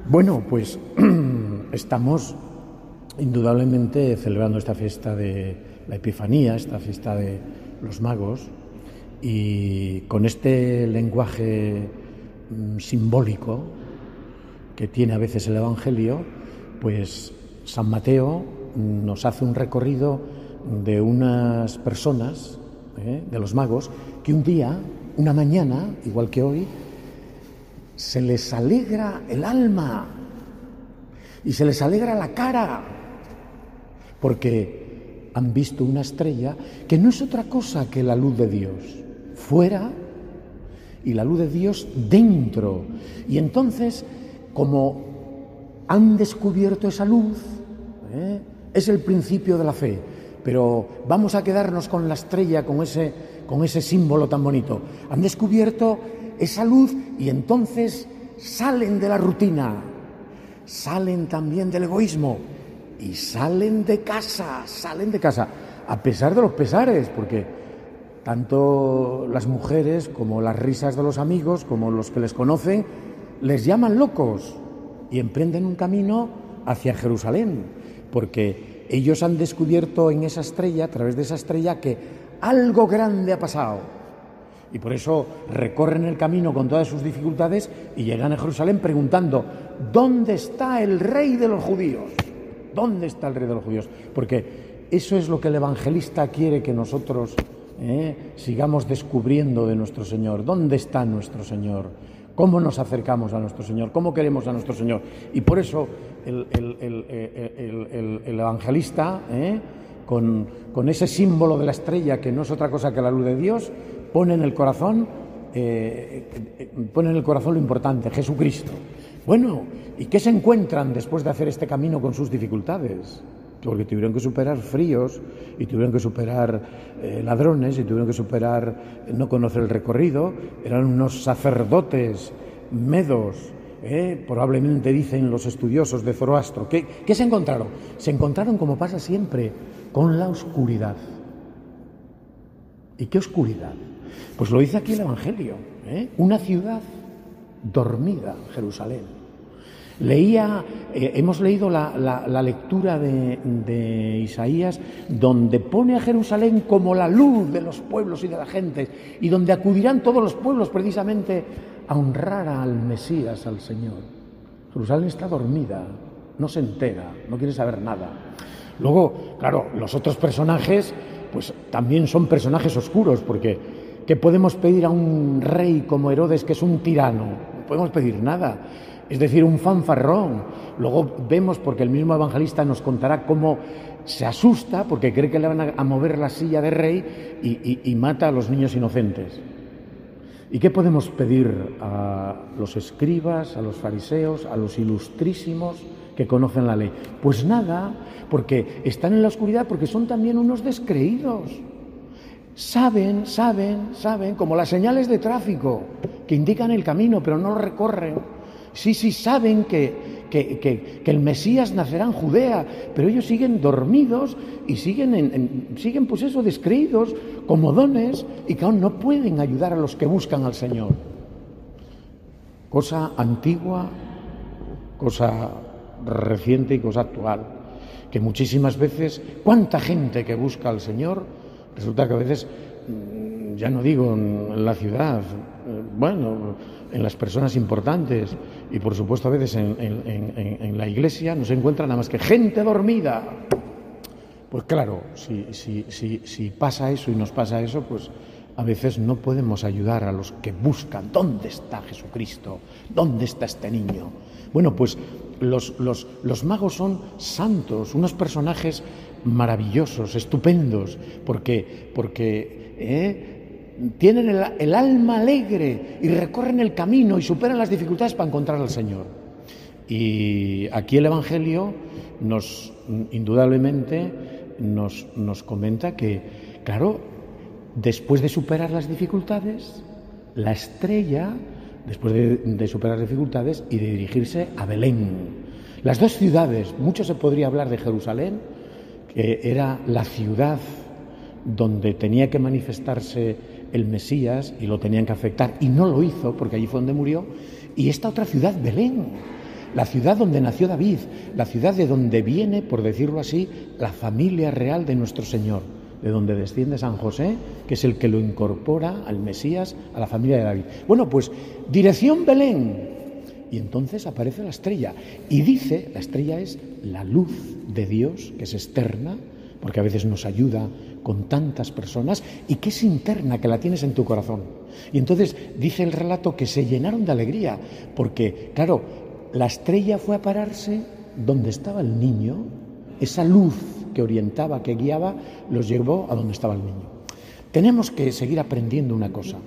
Bueno, pues estamos indudablemente celebrando esta fiesta de la Epifanía, esta fiesta de los magos, y con este lenguaje simbólico que tiene a veces el Evangelio, pues San Mateo nos hace un recorrido de unas personas, de los magos, que un día, una mañana, igual que hoy, se les alegra el alma y se les alegra la cara porque han visto una estrella que no es otra cosa que la luz de Dios fuera y la luz de Dios dentro. Y entonces, como han descubierto esa luz, es el principio de la fe, pero vamos a quedarnos con la estrella, con ese símbolo tan bonito. Han descubierto esa luz y entonces salen de la rutina, salen también del egoísmo y salen de casa, a pesar de los pesares, porque tanto las mujeres como las risas de los amigos, como los que les conocen, les llaman locos y emprenden un camino hacia Jerusalén, porque ellos han descubierto en esa estrella, a través de esa estrella, que algo grande ha pasado. Y por eso recorren el camino con todas sus dificultades y llegan a Jerusalén preguntando: ¿dónde está el rey de los judíos? ¿Dónde está el rey de los judíos? Porque eso es lo que el evangelista quiere que nosotros sigamos descubriendo de nuestro Señor. ¿Dónde está nuestro Señor? ¿Cómo nos acercamos a nuestro Señor? ¿Cómo queremos a nuestro Señor? Y por eso el evangelista, con ese símbolo de la estrella, que no es otra cosa que la luz de Dios, pone en el corazón lo importante, Jesucristo. Bueno, ¿y qué se encuentran después de hacer este camino con sus dificultades? Porque tuvieron que superar fríos, y tuvieron que superar ladrones, y tuvieron que superar no conocer el recorrido. Eran unos sacerdotes medos, probablemente dicen los estudiosos de Zoroastro. ¿Qué se encontraron? Se encontraron, como pasa siempre, con la oscuridad. ¿Y qué oscuridad? Pues lo dice aquí el Evangelio, una ciudad dormida, Jerusalén. Hemos leído la lectura de Isaías, donde pone a Jerusalén como la luz de los pueblos y de la gente, y donde acudirán todos los pueblos precisamente a honrar al Mesías, al Señor. Jerusalén está dormida, no se entera, no quiere saber nada. Luego, claro, los otros personajes pues también son personajes oscuros, porque ¿qué podemos pedir a un rey como Herodes, que es un tirano? No podemos pedir nada, es decir, un fanfarrón. Luego vemos, porque el mismo evangelista nos contará cómo se asusta porque cree que le van a mover la silla de rey y mata a los niños inocentes. ¿Y qué podemos pedir a los escribas, a los fariseos, a los ilustrísimos que conocen la ley? Pues nada, porque están en la oscuridad, porque son también unos descreídos. Saben, como las señales de tráfico que indican el camino, pero no lo recorren. Sí, saben que el Mesías nacerá en Judea, pero ellos siguen dormidos y siguen pues eso, descreídos, comodones, y que aún no pueden ayudar a los que buscan al Señor. Cosa antigua, cosa reciente y cosa actual, que muchísimas veces, cuánta gente que busca al Señor, resulta que a veces, ya no digo en la ciudad, en las personas importantes, y por supuesto a veces en la iglesia, no se encuentra nada más que gente dormida. Pues claro, si pasa eso y nos pasa eso, pues a veces no podemos ayudar a los que buscan. ¿Dónde está Jesucristo? ¿Dónde está este niño? Bueno, pues los magos son santos, unos personajes maravillosos, estupendos, porque tienen el alma alegre y recorren el camino y superan las dificultades para encontrar al Señor. Y aquí el Evangelio indudablemente nos comenta que, claro, después de superar las dificultades, la estrella, después de superar las dificultades y de dirigirse a Belén. Las dos ciudades, mucho se podría hablar de Jerusalén, que era la ciudad donde tenía que manifestarse el Mesías y lo tenían que afectar, y no lo hizo porque allí fue donde murió, y esta otra ciudad, Belén, la ciudad donde nació David, la ciudad de donde viene, por decirlo así, la familia real de nuestro Señor, de donde desciende San José, que es el que lo incorpora al Mesías, a la familia de David. Bueno, pues dirección Belén. Y entonces aparece la estrella y dice, la estrella es la luz de Dios, que es externa, porque a veces nos ayuda con tantas personas, y que es interna, que la tienes en tu corazón. Y entonces dice el relato que se llenaron de alegría, porque, claro, la estrella fue a pararse donde estaba el niño, esa luz que orientaba, que guiaba, los llevó a donde estaba el niño. Tenemos que seguir aprendiendo una cosa.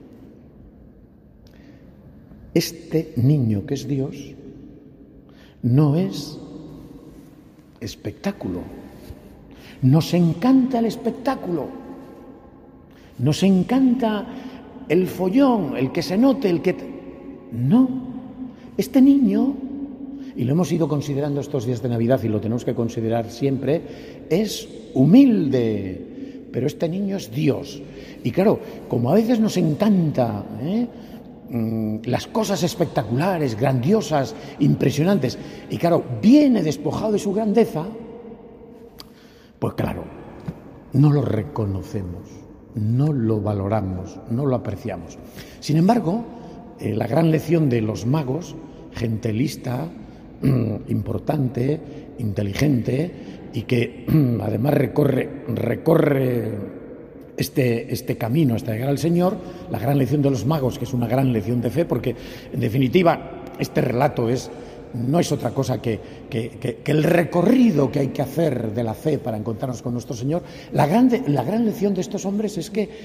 Este niño que es Dios no es espectáculo. Nos encanta el espectáculo. Nos encanta el follón, el que se note, el que... No. Este niño, y lo hemos ido considerando estos días de Navidad y lo tenemos que considerar siempre, es humilde, pero este niño es Dios. Y claro, como a veces nos encanta las cosas espectaculares, grandiosas, impresionantes, y claro, viene despojado de su grandeza, pues claro, no lo reconocemos, no lo valoramos, no lo apreciamos. Sin embargo, la gran lección de los magos, gente lista, importante, inteligente, y que además recorre este camino hasta llegar al Señor, la gran lección de los magos, que es una gran lección de fe, porque en definitiva este relato no es otra cosa que el recorrido que hay que hacer de la fe para encontrarnos con nuestro Señor. La gran lección de estos hombres es que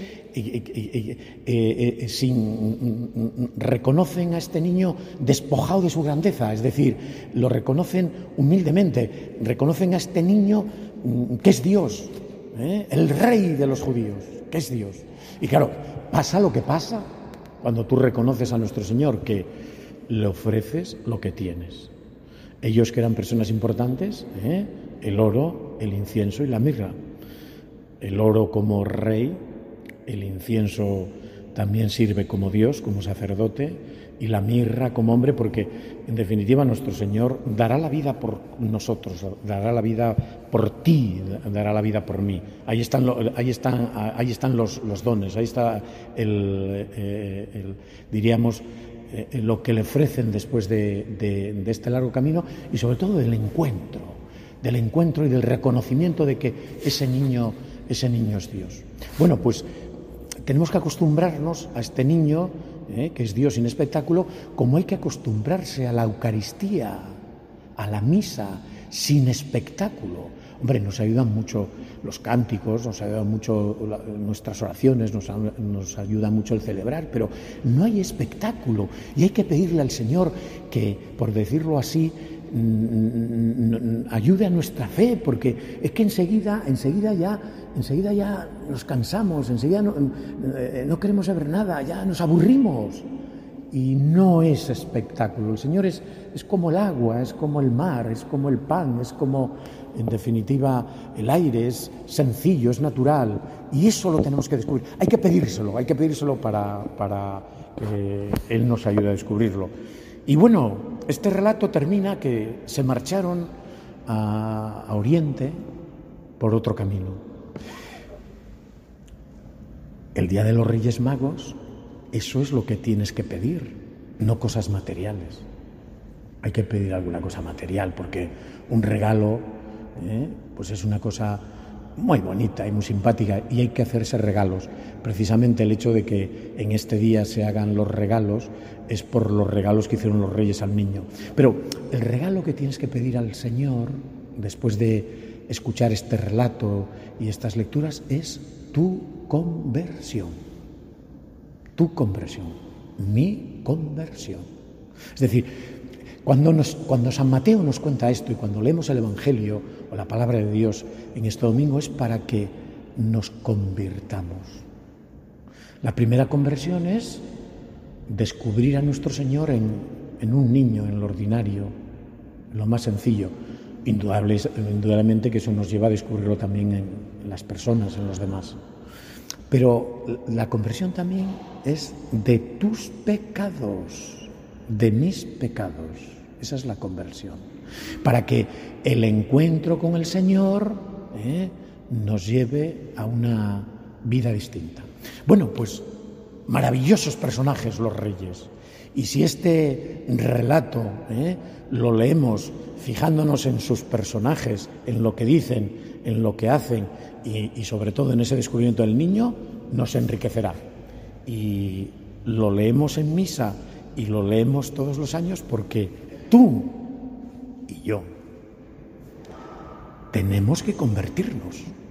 reconocen a este niño despojado de su grandeza, es decir, lo reconocen humildemente, reconocen a este niño que es Dios, el rey de los judíos, que es Dios. Y claro, pasa lo que pasa cuando tú reconoces a nuestro Señor, que le ofreces lo que tienes. Ellos, que eran personas importantes, el oro, el incienso y la mirra. El oro como rey, el incienso también sirve como Dios, como sacerdote, y la mirra como hombre, porque en definitiva nuestro Señor dará la vida por nosotros, dará la vida por ti, dará la vida por mí. Ahí están los dones, ahí está diríamos, lo que le ofrecen después de este largo camino, y sobre todo del encuentro y del reconocimiento de que ese niño es Dios. Bueno, pues tenemos que acostumbrarnos a este niño, que es Dios sin espectáculo, como hay que acostumbrarse a la Eucaristía, a la misa sin espectáculo. Hombre, nos ayudan mucho los cánticos, nos ayudan mucho nuestras oraciones, nos ayuda mucho el celebrar, pero no hay espectáculo, y hay que pedirle al Señor que, por decirlo así, ayude a nuestra fe, porque es que enseguida ya nos cansamos, enseguida no queremos saber nada, ya nos aburrimos. Y no es espectáculo. El Señor es como el agua, es como el mar, es como el pan, es como, en definitiva, el aire, es sencillo, es natural. Y eso lo tenemos que descubrir. Hay que pedírselo para que Él nos ayude a descubrirlo. Y bueno, este relato termina que se marcharon a Oriente por otro camino. El día de los Reyes Magos, eso es lo que tienes que pedir, no cosas materiales. Hay que pedir alguna cosa material, porque un regalo pues es una cosa muy bonita y muy simpática, y hay que hacerse regalos. Precisamente el hecho de que en este día se hagan los regalos es por los regalos que hicieron los reyes al niño. Pero el regalo que tienes que pedir al Señor, después de escuchar este relato y estas lecturas, es tu conversión. Tu conversión, mi conversión. Es decir, cuando San Mateo nos cuenta esto, y cuando leemos el Evangelio o la palabra de Dios en este domingo, es para que nos convirtamos. La primera conversión es descubrir a nuestro Señor en un niño, en lo ordinario, lo más sencillo. Indudablemente que eso nos lleva a descubrirlo también en las personas, en los demás. Pero la conversión también es de tus pecados, de mis pecados. Esa es la conversión. Para que el encuentro con el Señor nos lleve a una vida distinta. Bueno, pues maravillosos personajes los reyes. Y si este relato lo leemos fijándonos en sus personajes, en lo que dicen, en lo que hacen y sobre todo en ese descubrimiento del niño, nos enriquecerá. Y lo leemos en misa y lo leemos todos los años porque tú y yo tenemos que convertirnos.